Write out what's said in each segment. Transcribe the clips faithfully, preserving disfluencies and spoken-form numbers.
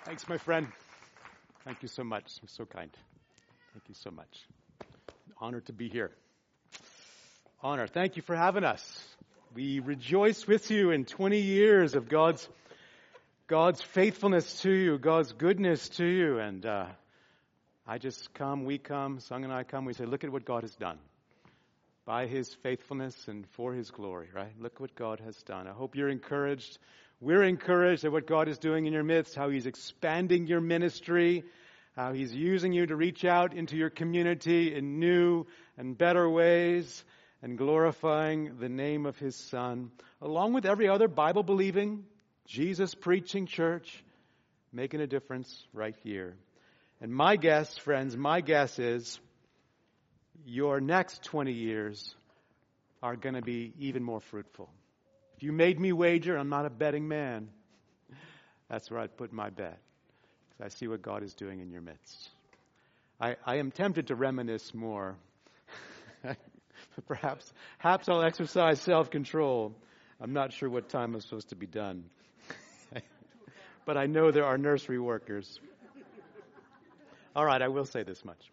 Thanks, my friend. Thank you so much. I'm so kind. Thank you so much. Honored to be here. Honor. Thank you for having us. We rejoice with you in twenty years of God's God's faithfulness to you, God's goodness to you. And uh, I just come, we come, Sung and I come, we say, look at what God has done. By His faithfulness and for His glory, right? Look what God has done. I hope you're encouraged. We're encouraged at what God is doing in your midst, how He's expanding your ministry, how He's using you to reach out into your community in new and better ways, and glorifying the name of His Son, along with every other Bible-believing, Jesus-preaching church, making a difference right here. And my guess, friends, my guess is your next twenty years are going to be even more fruitful. If you made me wager, I'm not a betting man. That's where I'd put my bet. Because I see what God is doing in your midst. I, I am tempted to reminisce more. But perhaps, perhaps I'll exercise self-control. I'm not sure what time I'm supposed to be done. But I know there are nursery workers. All right, I will say this much.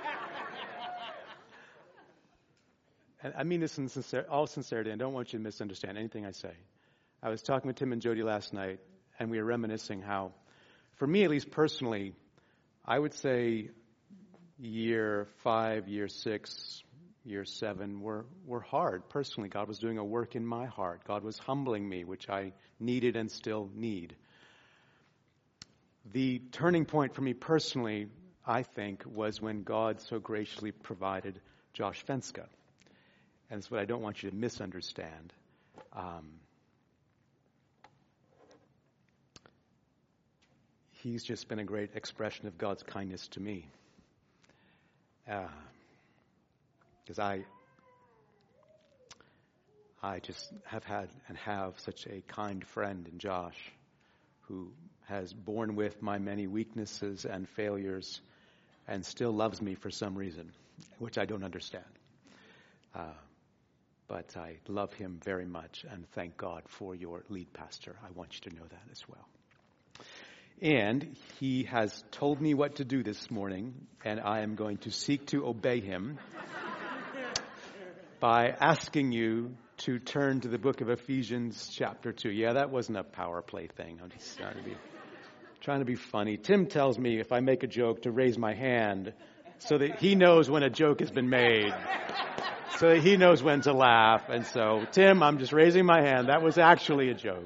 And I mean this in sincere, all sincerity. I don't want you to misunderstand anything I say. I was talking with Tim and Jody last night, and we were reminiscing how, for me at least personally, I would say year five, year six, year seven were, were hard. Personally, God was doing a work in my heart. God was humbling me, which I needed and still need. The turning point for me personally, I think, was when God so graciously provided Josh Fenska. And it's what I don't want you to misunderstand. Um, he's just been a great expression of God's kindness to me. Because uh, I, I just have had and have such a kind friend in Josh, who has borne with my many weaknesses and failures and still loves me for some reason, which I don't understand. Uh, But I love him very much and thank God for your lead pastor. I want you to know that as well. And he has told me what to do this morning, and I am going to seek to obey him by asking you to turn to the book of Ephesians chapter two. Yeah, that wasn't a power play thing. I'm just trying to be, trying to be funny. Tim tells me if I make a joke to raise my hand so that he knows when a joke has been made. So that he knows when to laugh. And so, Tim, I'm just raising my hand. That was actually a joke.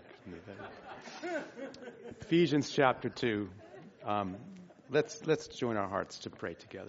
Ephesians chapter two. Um, let's let's join our hearts to pray together.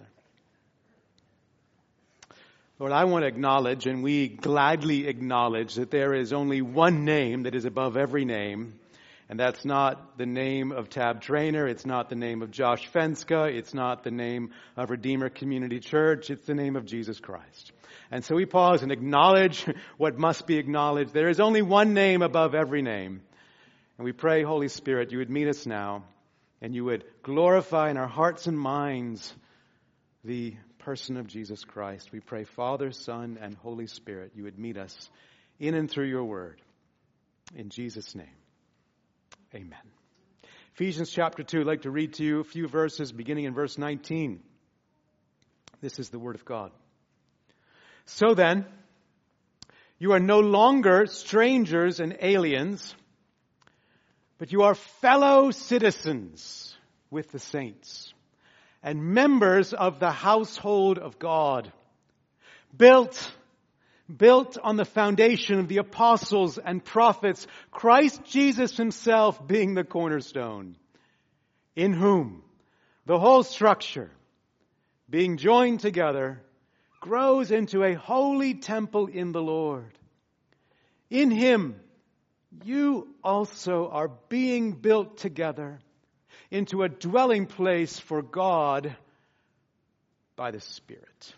Lord, I want to acknowledge, and we gladly acknowledge, that there is only one name that is above every name. And that's not the name of Tab Trainer. It's not the name of Josh Fenska. It's not the name of Redeemer Community Church. It's the name of Jesus Christ. And so we pause and acknowledge what must be acknowledged. There is only one name above every name. And we pray, Holy Spirit, you would meet us now and you would glorify in our hearts and minds the person of Jesus Christ. We pray, Father, Son, and Holy Spirit, you would meet us in and through your word. In Jesus' name, amen. Ephesians chapter two, I'd like to read to you a few verses beginning in verse nineteen. This is the word of God. So then, you are no longer strangers and aliens, but you are fellow citizens with the saints and members of the household of God, built, built on the foundation of the apostles and prophets, Christ Jesus himself being the cornerstone, in whom the whole structure, being joined together, grows into a holy temple in the Lord. In him, you also are being built together into a dwelling place for God by the Spirit.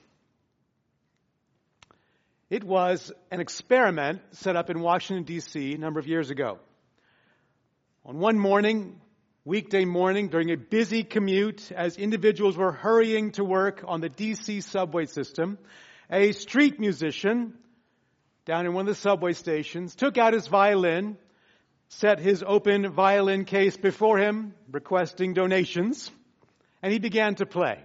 It was an experiment set up in Washington, D C a number of years ago. On one morning, weekday morning, during a busy commute, as individuals were hurrying to work on the D C subway system, a street musician down in one of the subway stations took out his violin, set his open violin case before him, requesting donations, and he began to play.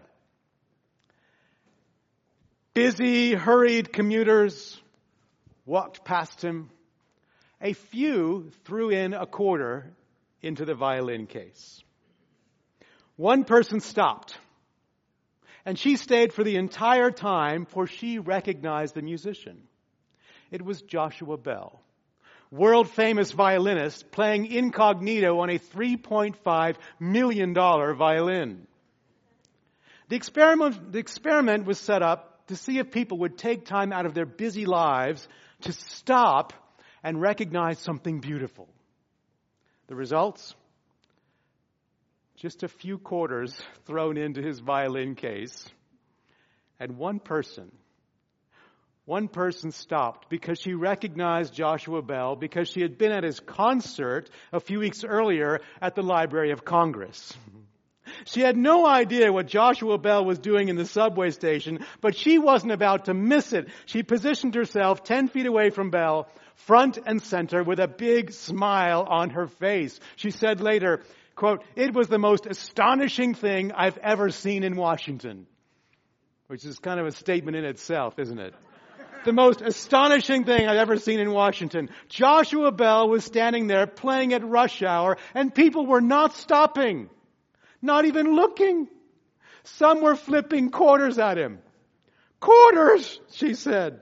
Busy, hurried commuters walked past him. A few threw in a quarter into the violin case. One person stopped, and she stayed for the entire time, for she recognized the musician. It was Joshua Bell, world-famous violinist, playing incognito on a three point five million dollars violin. The experiment, the experiment was set up to see if people would take time out of their busy lives to stop and recognize something beautiful. The results? Just a few quarters thrown into his violin case. And one person, one person stopped because she recognized Joshua Bell because she had been at his concert a few weeks earlier at the Library of Congress. She had no idea what Joshua Bell was doing in the subway station, but she wasn't about to miss it. She positioned herself ten feet away from Bell, front and center, with a big smile on her face. She said later, quote, "It was the most astonishing thing I've ever seen in Washington." Which is kind of a statement in itself, isn't it? The most astonishing thing I've ever seen in Washington. Joshua Bell was standing there playing at rush hour, and people were not stopping. Not even looking. Some were flipping quarters at him. "Quarters," she said.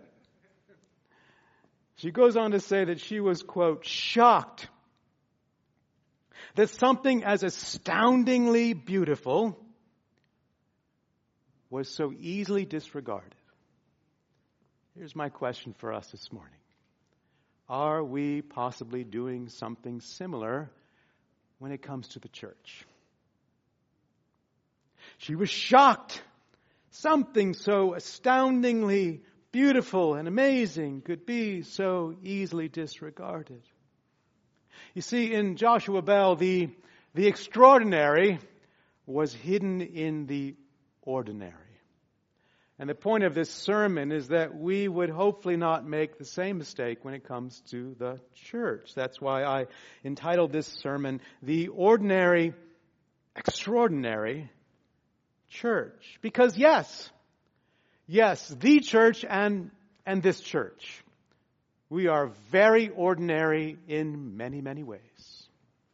She goes on to say that she was, quote, "shocked that something as astoundingly beautiful was so easily disregarded." Here's my question for us this morning. Are we possibly doing something similar when it comes to the church? She was shocked. Something so astoundingly beautiful and amazing could be so easily disregarded. You see, in Joshua Bell, the, the extraordinary was hidden in the ordinary. And the point of this sermon is that we would hopefully not make the same mistake when it comes to the church. That's why I entitled this sermon, "The Ordinary, Extraordinary Church." Because yes, yes, the church and, and this church, we are very ordinary in many, many ways.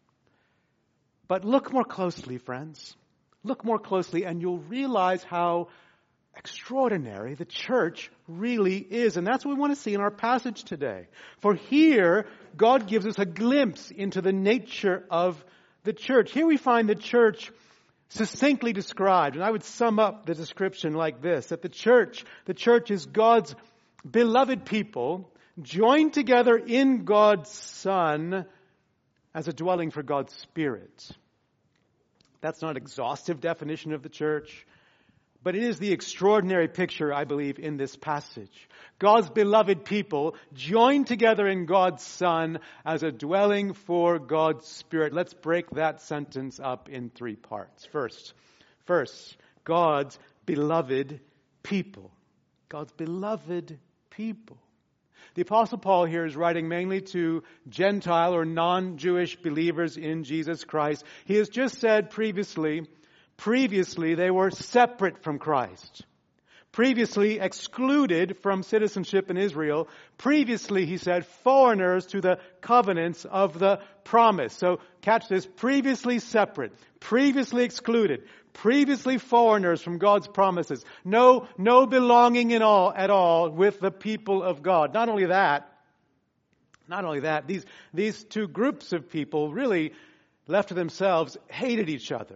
But look more closely, friends. Look more closely and you'll realize how extraordinary the church really is. And that's what we want to see in our passage today. For here, God gives us a glimpse into the nature of the church. Here we find the church succinctly described. And I would sum up the description like this, that the church, the church is God's beloved people joined together in God's Son as a dwelling for God's Spirit. That's not an exhaustive definition of the church, but it is the extraordinary picture, I believe, in this passage. God's beloved people joined together in God's Son as a dwelling for God's Spirit. Let's break that sentence up in three parts. First, first, God's beloved people. God's beloved people. The Apostle Paul here is writing mainly to Gentile or non-Jewish believers in Jesus Christ. He has just said previously, previously they were separate from Christ. Previously excluded from citizenship in Israel. Previously, he said, foreigners to the covenants of the promise. So catch this, previously separate, previously excluded, previously foreigners from God's promises. No, no belonging in all, at all with the people of God. Not only that, not only that, these, these two groups of people really, left to themselves, hated each other.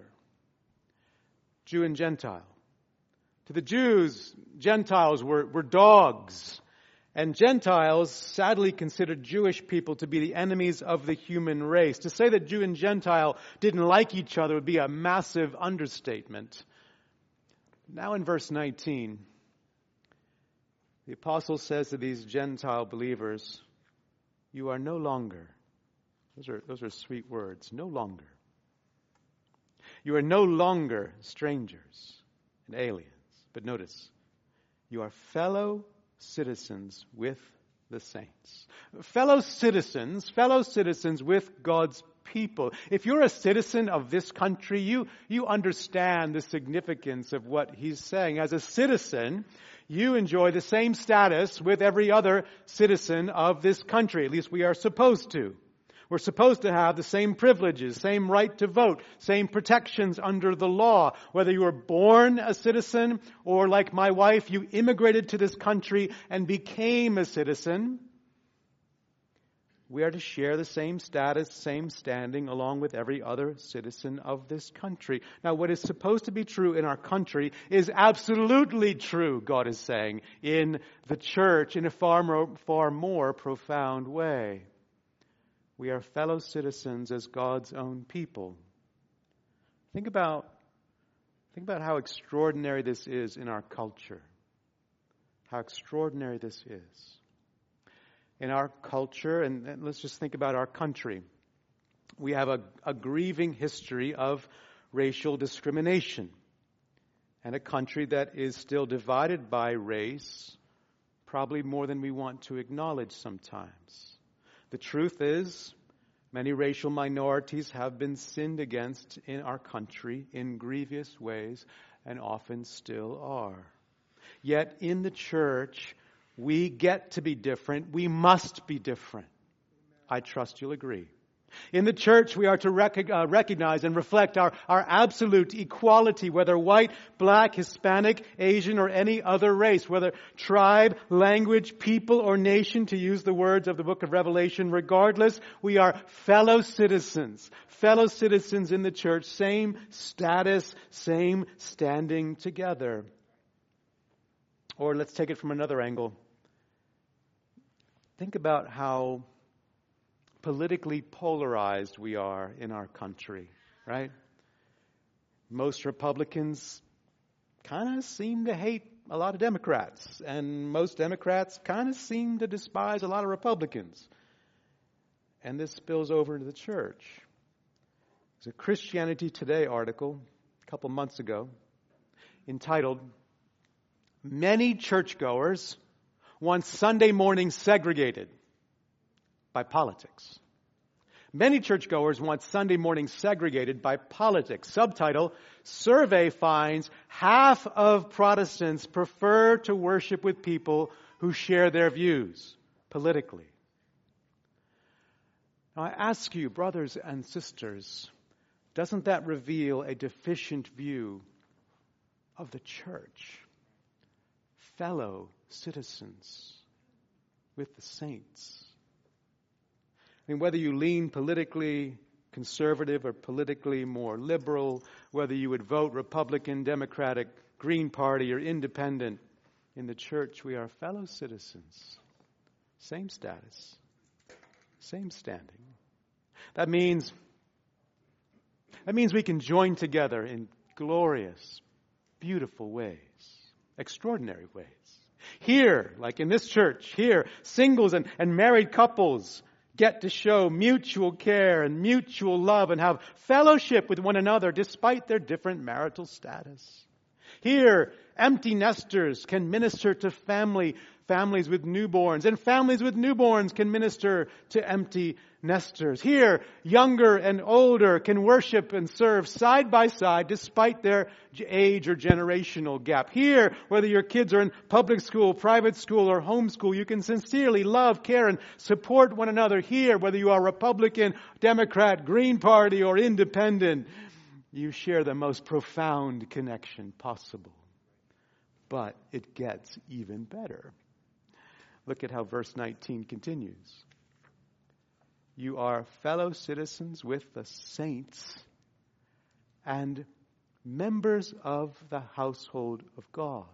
Jew and Gentile. To the Jews, Gentiles were, were dogs. And Gentiles sadly considered Jewish people to be the enemies of the human race. To say that Jew and Gentile didn't like each other would be a massive understatement. Now in verse nineteen, the apostle says to these Gentile believers, you are no longer, those are, those are sweet words, no longer. You are no longer strangers and aliens. But notice, you are fellow citizens with the saints. Fellow citizens, fellow citizens with God's people. If you're a citizen of this country, you, you understand the significance of what he's saying. As a citizen, you enjoy the same status with every other citizen of this country. At least we are supposed to. We're supposed to have the same privileges, same right to vote, same protections under the law. Whether you were born a citizen or, like my wife, you immigrated to this country and became a citizen, we are to share the same status, same standing, along with every other citizen of this country. Now, what is supposed to be true in our country is absolutely true, God is saying, in the church in a far more, far more profound way. We are fellow citizens as God's own people. Think about, think about how extraordinary this is in our culture. How extraordinary this is. In our culture, and, and let's just think about our country, we have a, a grieving history of racial discrimination, and a country that is still divided by race, probably more than we want to acknowledge sometimes. The truth is, many racial minorities have been sinned against in our country in grievous ways, and often still are. Yet in the church, we get to be different. We must be different. I trust you'll agree. In the church, we are to rec- uh, recognize and reflect our, our absolute equality, whether white, black, Hispanic, Asian, or any other race, whether tribe, language, people, or nation, to use the words of the book of Revelation. Regardless, we are fellow citizens, fellow citizens in the church, same status, same standing together. Or let's take it from another angle. Think about how politically polarized we are in our country, right? Most Republicans kind of seem to hate a lot of Democrats, and most Democrats kind of seem to despise a lot of Republicans. And this spills over into the church. There's a Christianity Today article a couple months ago entitled, "Many Churchgoers Want Sunday Morning Segregated by Politics." Many churchgoers want Sunday morning segregated by politics. Subtitle, "Survey finds half of Protestants prefer to worship with people who share their views politically." Now I ask you, brothers and sisters, doesn't that reveal a deficient view of the church? Fellow citizens with the saints. I mean, whether you lean politically conservative or politically more liberal, whether you would vote Republican, Democratic, Green Party, or Independent, in the church we are fellow citizens. Same status, same standing. That means, that means we can join together in glorious, beautiful ways. Extraordinary ways. Here, like in this church, here, singles and, and married couples get to show mutual care and mutual love and have fellowship with one another despite their different marital status. Here, empty nesters can minister to family, families with newborns, and families with newborns can minister to empty nesters. Here, younger and older can worship and serve side by side despite their age or generational gap. Here, whether your kids are in public school, private school, or homeschool, you can sincerely love, care, and support one another. Here, whether you are Republican, Democrat, Green Party, or Independent, you share the most profound connection possible. But it gets even better. Look at how verse nineteen continues. You are fellow citizens with the saints and members of the household of God.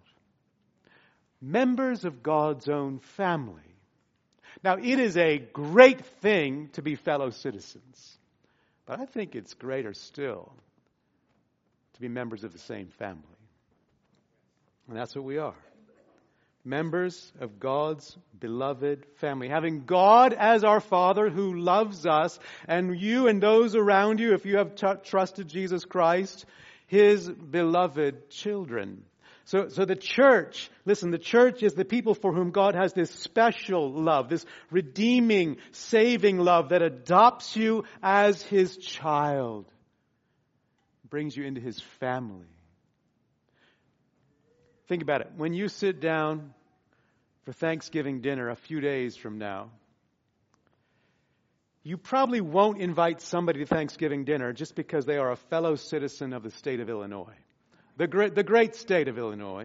Members of God's own family. Now, it is a great thing to be fellow citizens, but I think it's greater still to be members of the same family. And that's what we are. Members of God's beloved family. Having God as our Father who loves us, and you and those around you, if you have t- trusted Jesus Christ, His beloved children. So, so the church, listen, the church is the people for whom God has this special love, this redeeming, saving love that adopts you as His child, brings you into His family. Think about it. When you sit down for Thanksgiving dinner a few days from now, you probably won't invite somebody to Thanksgiving dinner just because they are a fellow citizen of the state of Illinois. The great, the great state of Illinois.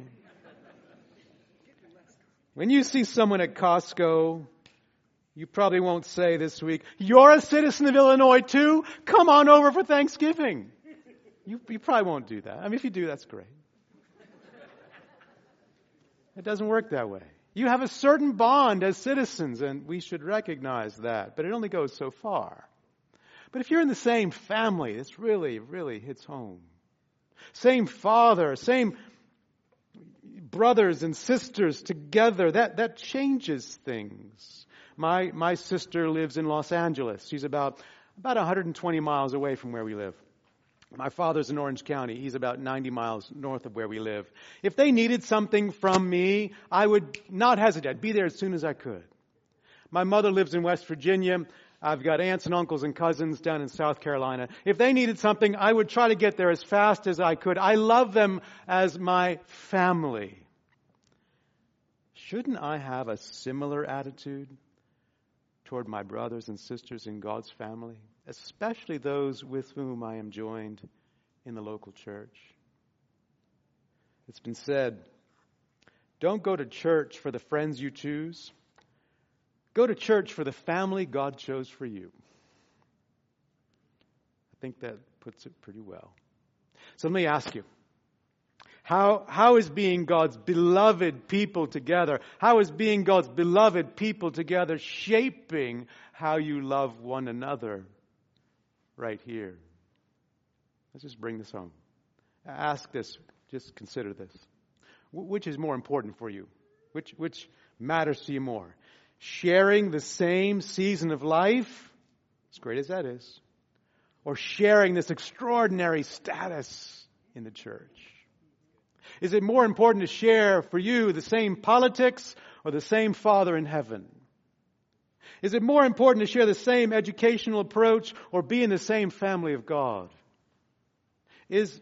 When you see someone at Costco, you probably won't say this week, "You're a citizen of Illinois too? Come on over for Thanksgiving." You, you probably won't do that. I mean, if you do, that's great. It doesn't work that way. You have a certain bond as citizens, and we should recognize that. But it only goes so far. But if you're in the same family, this really, really hits home. Same father, same brothers and sisters together, that, that changes things. My my sister lives in Los Angeles. She's about, about one hundred twenty miles away from where we live. My father's in Orange County. He's about ninety miles north of where we live. If they needed something from me, I would not hesitate. I'd be there as soon as I could. My mother lives in West Virginia. I've got aunts and uncles and cousins down in South Carolina. If they needed something, I would try to get there as fast as I could. I love them as my family. Shouldn't I have a similar attitude toward my brothers and sisters in God's family, especially those with whom I am joined in the local church? It's been said, don't go to church for the friends you choose. Go to church for the family God chose for you. I think that puts it pretty well. So let me ask you, how, how is being God's beloved people together, how is being God's beloved people together shaping how you love one another right here? Let's just bring this home. Ask this, just consider this. Which is more important for you? Which, which matters to you more? Sharing the same season of life, as great as that is, or sharing this extraordinary status in the church? Is it more important to share for you the same politics or the same Father in heaven? Is it more important to share the same educational approach or be in the same family of God? Is,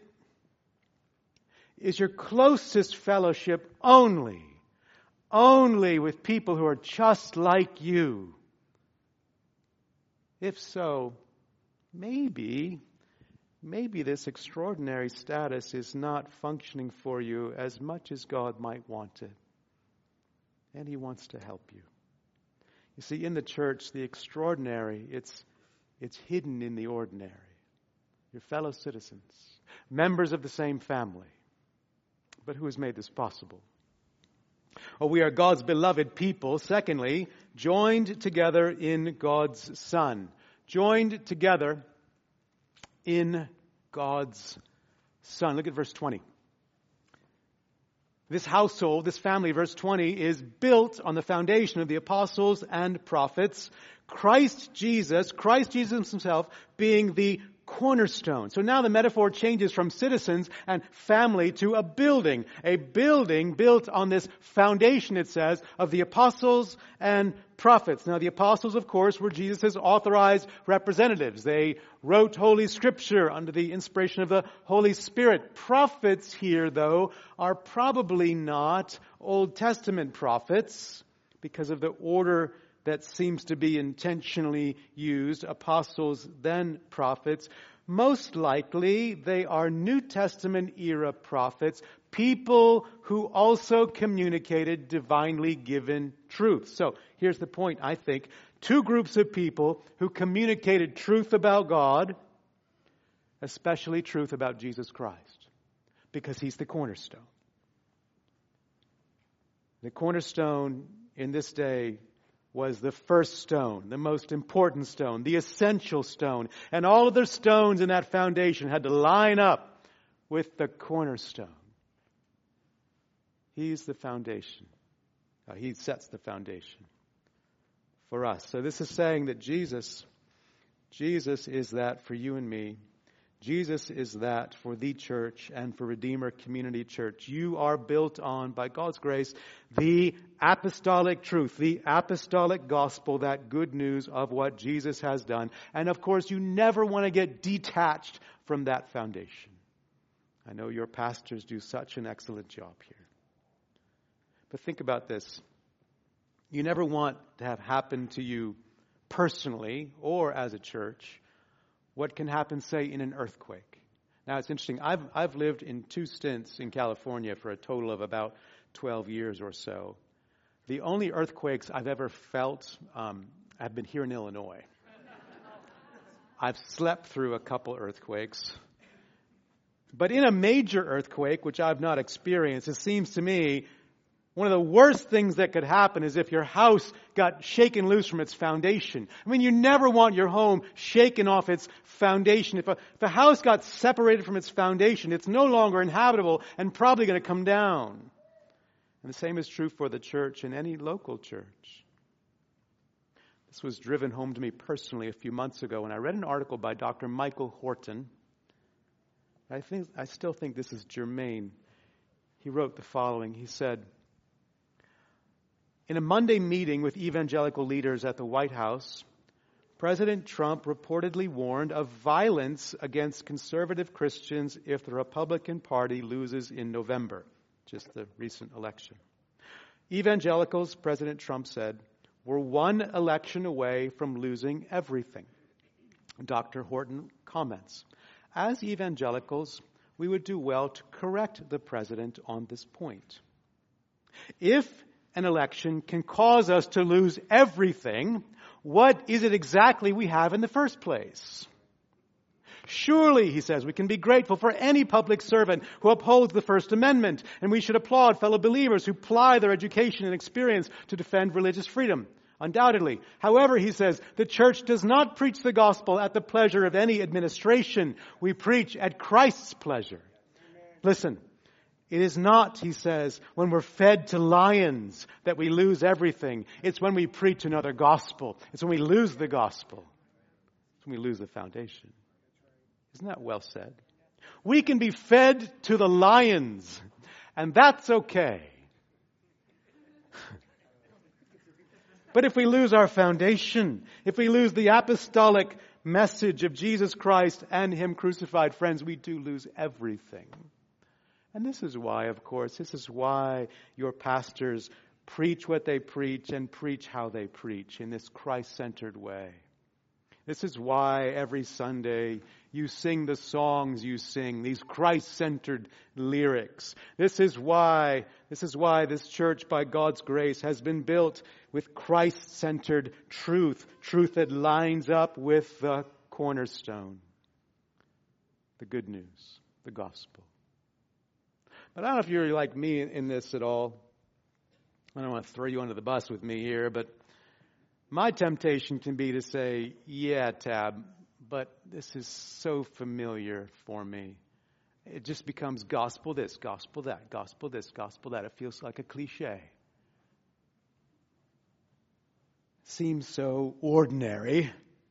is your closest fellowship only Only with people who are just like you? If so, maybe, maybe this extraordinary status is not functioning for you as much as God might want it. And He wants to help you. You see, in the church, the extraordinary, it's, it's hidden in the ordinary. Your fellow citizens, members of the same family. But who has made this possible? Well, we are God's beloved people. Secondly, joined together in God's Son. Joined together in God's Son. Look at verse twenty. This household, this family, verse twenty, is built on the foundation of the apostles and prophets. Christ Jesus, Christ Jesus Himself being the cornerstone. So now the metaphor changes from citizens and family to a building. A building built on this foundation, it says, of the apostles and prophets. Now the apostles, of course, were Jesus' authorized representatives. They wrote Holy Scripture under the inspiration of the Holy Spirit. Prophets here, though, are probably not Old Testament prophets because of the order that seems to be intentionally used, apostles then prophets. Most likely they are New Testament era prophets, people who also communicated divinely given truth. So here's the point, I think. Two groups of people who communicated truth about God, especially truth about Jesus Christ, because He's the cornerstone. The cornerstone in this day was the first stone, the most important stone, the essential stone. And all of the stones in that foundation had to line up with the cornerstone. He's the foundation. Uh, he sets the foundation for us. So this is saying that Jesus, Jesus is that for you and me. Jesus is that for the church and for Redeemer Community Church. You are built on, by God's grace, the apostolic truth, the apostolic gospel, that good news of what Jesus has done. And of course, you never want to get detached from that foundation. I know your pastors do such an excellent job here. But think about this. You never want to have happen to you personally or as a church what can happen, say, in an earthquake. Now, it's interesting. I've I've lived in two stints in California for a total of about twelve years or so. The only earthquakes I've ever felt um, have been here in Illinois. I've slept through a couple earthquakes. But in a major earthquake, which I've not experienced, it seems to me one of the worst things that could happen is if your house got shaken loose from its foundation. I mean, you never want your home shaken off its foundation. If a, if a house got separated from its foundation, it's no longer inhabitable and probably going to come down. And the same is true for the church and any local church. This was driven home to me personally a few months ago when I read an article by Doctor Michael Horton. I think I still think this is germane. He wrote the following. He said, in a Monday meeting with evangelical leaders at the White House, President Trump reportedly warned of violence against conservative Christians if the Republican Party loses in November, just the recent election. Evangelicals, President Trump said, were one election away from losing everything. Doctor Horton comments, as evangelicals, we would do well to correct the president on this point. If an election can cause us to lose everything, what is it exactly we have in the first place? Surely, he says, we can be grateful for any public servant who upholds the First Amendment, and we should applaud fellow believers who ply their education and experience to defend religious freedom. Undoubtedly. However, he says, the church does not preach the gospel at the pleasure of any administration. We preach at Christ's pleasure. Amen. Listen. It is not, he says, when we're fed to lions that we lose everything. It's when we preach another gospel. It's when we lose the gospel. It's when we lose the foundation. Isn't that well said? We can be fed to the lions, and that's okay. But if we lose our foundation, if we lose the apostolic message of Jesus Christ and Him crucified, friends, we do lose everything. And this is why, of course, this is why your pastors preach what they preach and preach how they preach in this Christ-centered way. This is why every Sunday you sing the songs you sing, these Christ-centered lyrics. This is why, this is why this church, by God's grace, has been built with Christ-centered truth, truth that lines up with the cornerstone, the good news, the gospel. But I don't know if you're like me in this at all. I don't want to throw you under the bus with me here, but my temptation can be to say, yeah, Tab, but this is so familiar for me. It just becomes gospel this, gospel that, gospel this, gospel that. It feels like a cliche. Seems so ordinary.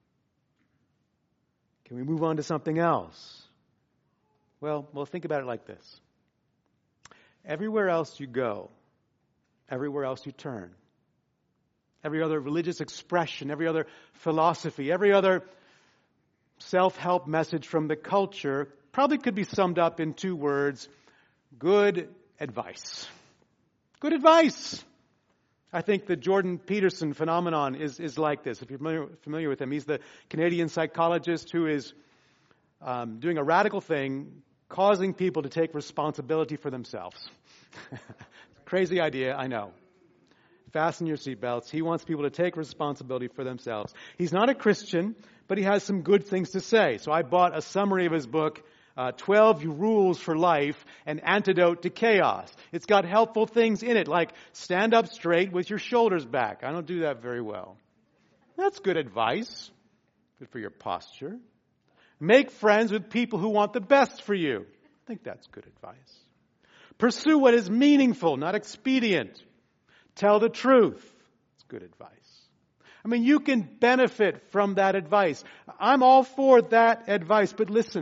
Can we move on to something else? Well, well, think about it like this. Everywhere else you go, everywhere else you turn, every other religious expression, every other philosophy, every other self-help message from the culture probably could be summed up in two words: good advice. Good advice. I think the Jordan Peterson phenomenon is, is like this. If you're familiar, familiar with him, he's the Canadian psychologist who is um, doing a radical thing, causing people to take responsibility for themselves. Crazy idea, I know. Fasten your seatbelts. He wants people to take responsibility for themselves. He's not a Christian, but he has some good things to say. So I bought a summary of his book, uh, twelve Rules for Life, An Antidote to Chaos. It's got helpful things in it, like stand up straight with your shoulders back. I don't do that very well. That's good advice. Good for your posture. Make friends with people who want the best for you. I think that's good advice. Pursue what is meaningful, not expedient. Tell the truth. It's good advice. I mean, you can benefit from that advice. I'm all for that advice, but listen,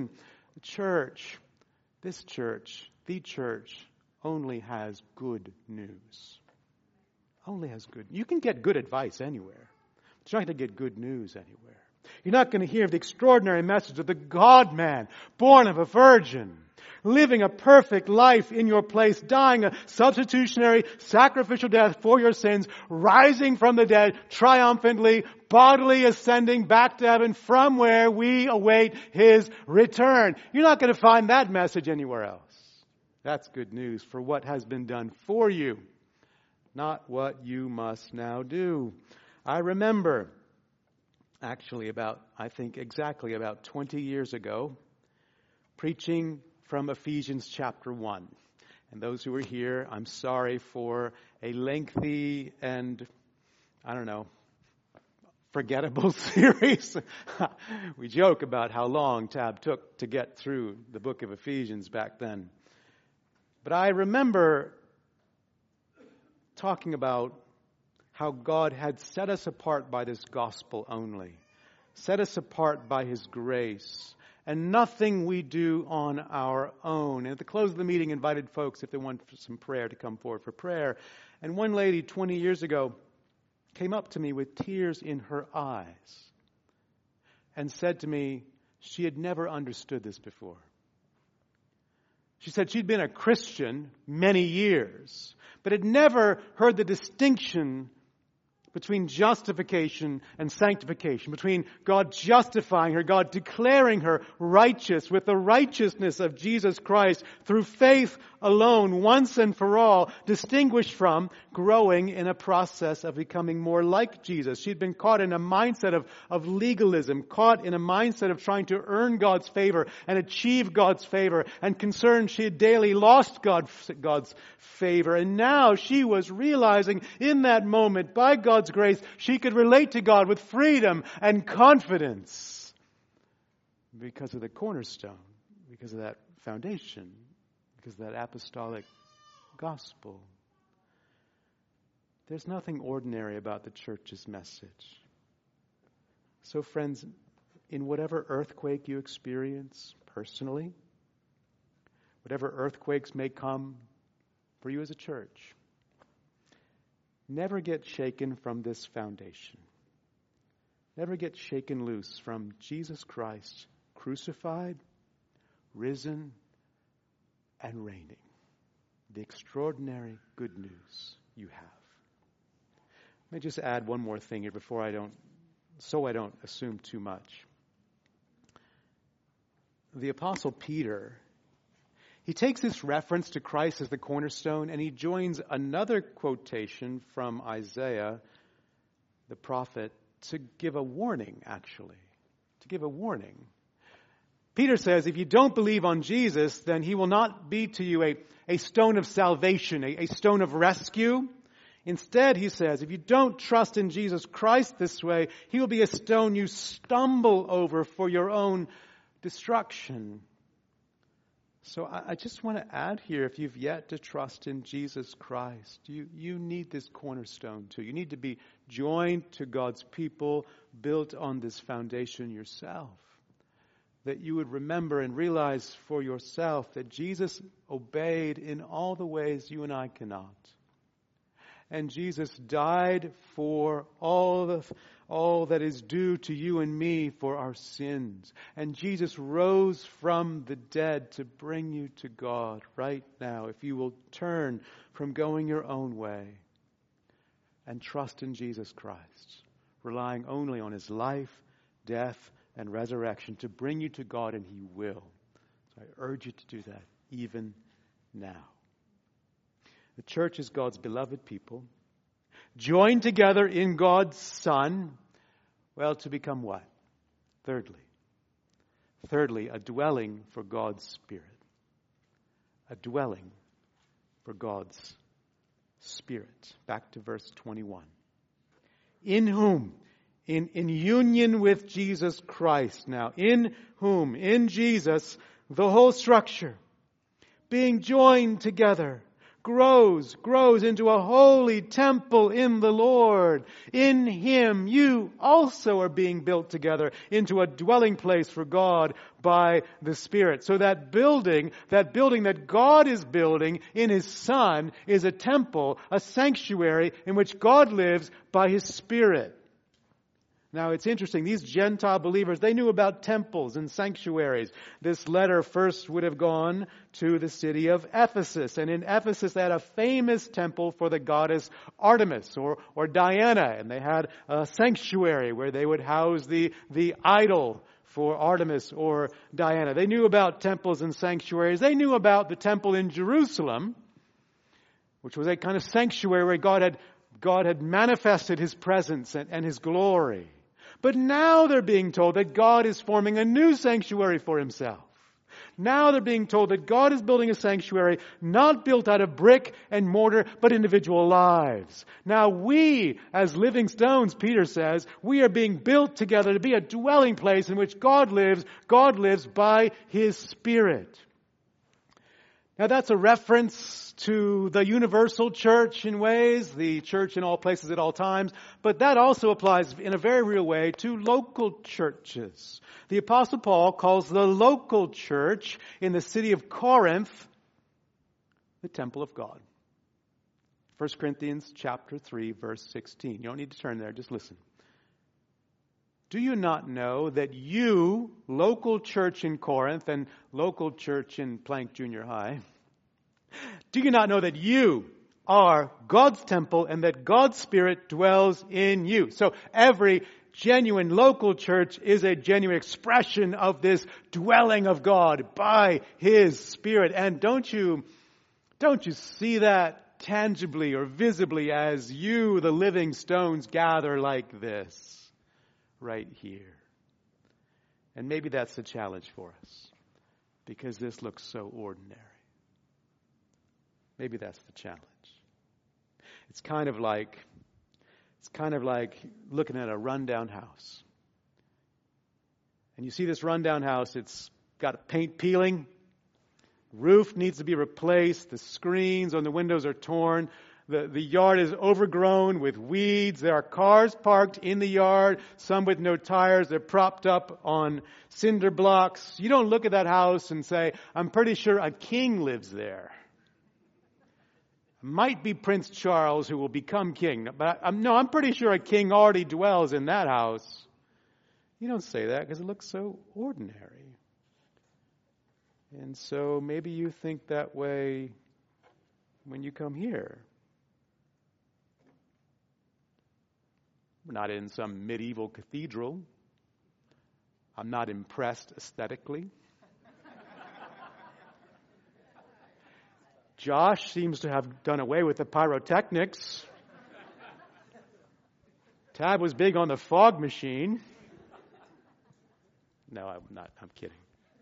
The church, this church, the church, only has good news. Only has good. You can get good advice anywhere, but you're not going to get good news anywhere. You're not going to hear the extraordinary message of the God-man, born of a virgin, living a perfect life in your place, dying a substitutionary, sacrificial death for your sins, rising from the dead, triumphantly, bodily ascending back to heaven, from where we await His return. You're not going to find that message anywhere else. That's good news for what has been done for you, not what you must now do. I remember, actually about, I think exactly about twenty years ago, preaching from Ephesians chapter one. And those who are here, I'm sorry for a lengthy and, I don't know, forgettable series. We joke about how long Tab took to get through the book of Ephesians back then. But I remember talking about how God had set us apart by this gospel only, set us apart by His grace, and nothing we do on our own. And at the close of the meeting, invited folks, if they want some prayer, to come forward for prayer. And one lady twenty years ago came up to me with tears in her eyes and said to me she had never understood this before. She said she'd been a Christian many years, but had never heard the distinction between justification and sanctification, between God justifying her, God declaring her righteous with the righteousness of Jesus Christ through faith alone, once and for all, distinguished from growing in a process of becoming more like Jesus. She'd been caught in a mindset of, of legalism, caught in a mindset of trying to earn God's favor and achieve God's favor, and concerned she had daily lost God, God's favor. And now she was realizing in that moment, by God's God's grace, she could relate to God with freedom and confidence because of the cornerstone, because of that foundation, because of that apostolic gospel. There's nothing ordinary about the church's message. So friends, in whatever earthquake you experience personally, whatever earthquakes may come for you as a church, never get shaken from this foundation. Never get shaken loose from Jesus Christ, crucified, risen, and reigning. The extraordinary good news you have. Let me just add one more thing here before I don't, so I don't assume too much. The Apostle Peter, he takes this reference to Christ as the cornerstone and he joins another quotation from Isaiah, the prophet, to give a warning, actually. To give a warning. Peter says, if you don't believe on Jesus, then He will not be to you a, a stone of salvation, a, a stone of rescue. Instead, he says, if you don't trust in Jesus Christ this way, He will be a stone you stumble over for your own destruction. So I just want to add here, if you've yet to trust in Jesus Christ, you, you need this cornerstone too. You need to be joined to God's people, built on this foundation yourself. That you would remember and realize for yourself that Jesus obeyed in all the ways you and I cannot. And Jesus died for all the, all that is due to you and me for our sins. And Jesus rose from the dead to bring you to God right now. If you will turn from going your own way and trust in Jesus Christ, relying only on His life, death, and resurrection to bring you to God, and He will. So I urge you to do that even now. The church is God's beloved people, joined together in God's Son, well, to become what? Thirdly, thirdly, a dwelling for God's Spirit. A dwelling for God's Spirit. Back to verse twenty-one. In whom, in, in union with Jesus Christ now, in whom, in Jesus, the whole structure, being joined together, grows, grows into a holy temple in the Lord. In Him you also are being built together into a dwelling place for God by the Spirit. So that building, that building that God is building in His Son is a temple, a sanctuary in which God lives by His Spirit. Now it's interesting, these Gentile believers, they knew about temples and sanctuaries. This letter first would have gone to the city of Ephesus. And in Ephesus they had a famous temple for the goddess Artemis or, or Diana. And they had a sanctuary where they would house the, the idol for Artemis or Diana. They knew about temples and sanctuaries. They knew about the temple in Jerusalem, which was a kind of sanctuary where God had, God had manifested His presence and, and His glory. But now they're being told that God is forming a new sanctuary for Himself. Now they're being told that God is building a sanctuary not built out of brick and mortar, but individual lives. Now we, as living stones, Peter says, we are being built together to be a dwelling place in which God lives. God lives by His Spirit. Now that's a reference to the universal church in ways, the church in all places at all times, but that also applies in a very real way to local churches. The Apostle Paul calls the local church in the city of Corinth the temple of God. First Corinthians chapter three, verse sixteen. You don't need to turn there, just listen. Do you not know that you, local church in Corinth and local church in Plank Junior High, do you not know that you are God's temple and that God's Spirit dwells in you? So every genuine local church is a genuine expression of this dwelling of God by His Spirit. And don't you, don't you see that tangibly or visibly as you, the living stones, gather like this? Right here. And maybe that's the challenge for us, because this looks so ordinary. Maybe that's the challenge. It's kind of like it's kind of like looking at a rundown house. And you see this rundown house, it's got paint peeling, roof needs to be replaced, the screens on the windows are torn. The, the yard is overgrown with weeds. There are cars parked in the yard, some with no tires. They're propped up on cinder blocks. You don't look at that house and say, I'm pretty sure a king lives there. Might be Prince Charles who will become king. But I'm, no, I'm pretty sure a king already dwells in that house. You don't say that because it looks so ordinary. And so maybe you think that way when you come here. We're not in some medieval cathedral. I'm not impressed aesthetically. Josh seems to have done away with the pyrotechnics. Tab was big on the fog machine. No, I'm not. I'm kidding.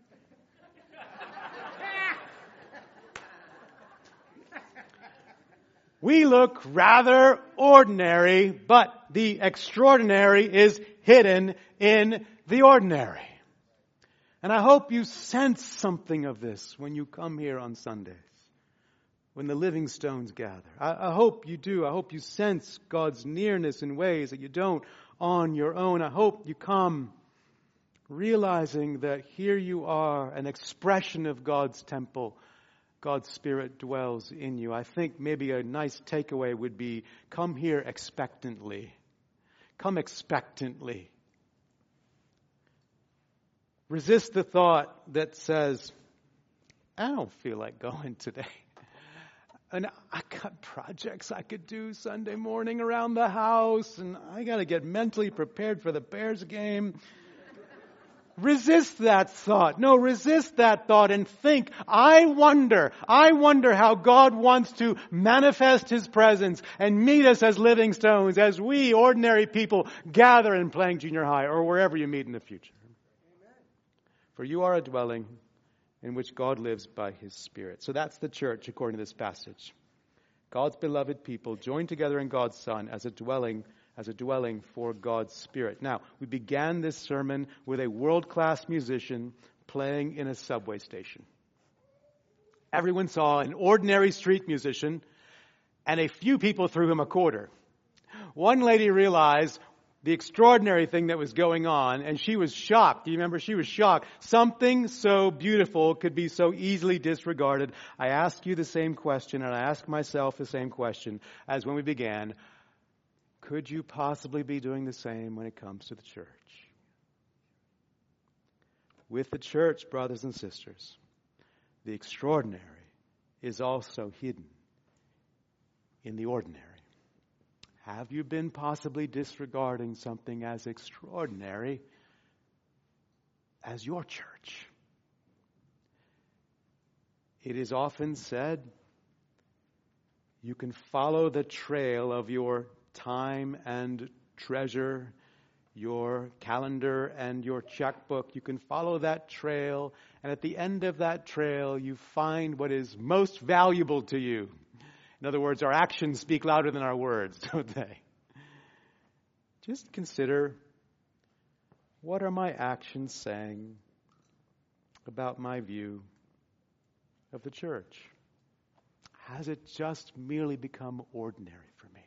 We look rather ordinary, but the extraordinary is hidden in the ordinary. And I hope you sense something of this when you come here on Sundays, when the living stones gather. I, I hope you do. I hope you sense God's nearness in ways that you don't on your own. I hope you come realizing that here you are, an expression of God's temple. God's Spirit dwells in you. I think maybe a nice takeaway would be, come here expectantly. Come expectantly. Resist the thought that says, I don't feel like going today. And I got projects I could do Sunday morning around the house, and I got to get mentally prepared for the Bears game. Resist that thought. No, resist that thought and think, I wonder, I wonder how God wants to manifest His presence and meet us as living stones, as we, ordinary people, gather in Plank Junior High or wherever you meet in the future. Amen. For you are a dwelling in which God lives by His Spirit. So that's the church according to this passage. God's beloved people joined together in God's Son as a dwelling as a dwelling for God's Spirit. Now, we began this sermon with a world-class musician playing in a subway station. Everyone saw an ordinary street musician, and a few people threw him a quarter. One lady realized the extraordinary thing that was going on, and she was shocked. Do you remember? She was shocked. Something so beautiful could be so easily disregarded. I ask you the same question, and I ask myself the same question as when we began. Could you possibly be doing the same when it comes to the church? With the church, brothers and sisters, the extraordinary is also hidden in the ordinary. Have you been possibly disregarding something as extraordinary as your church? It is often said you can follow the trail of your time and treasure, your calendar and your checkbook. You can follow that trail, and at the end of that trail, you find what is most valuable to you. In other words, our actions speak louder than our words, don't they? Just consider, what are my actions saying about my view of the church? Has it just merely become ordinary for me?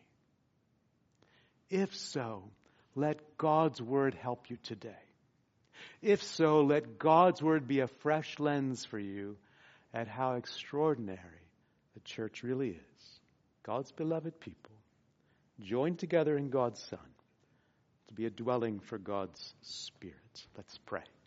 If so, let God's word help you today. If so, let God's word be a fresh lens for you at how extraordinary the church really is. God's beloved people, joined together in God's Son, to be a dwelling for God's Spirit. Let's pray.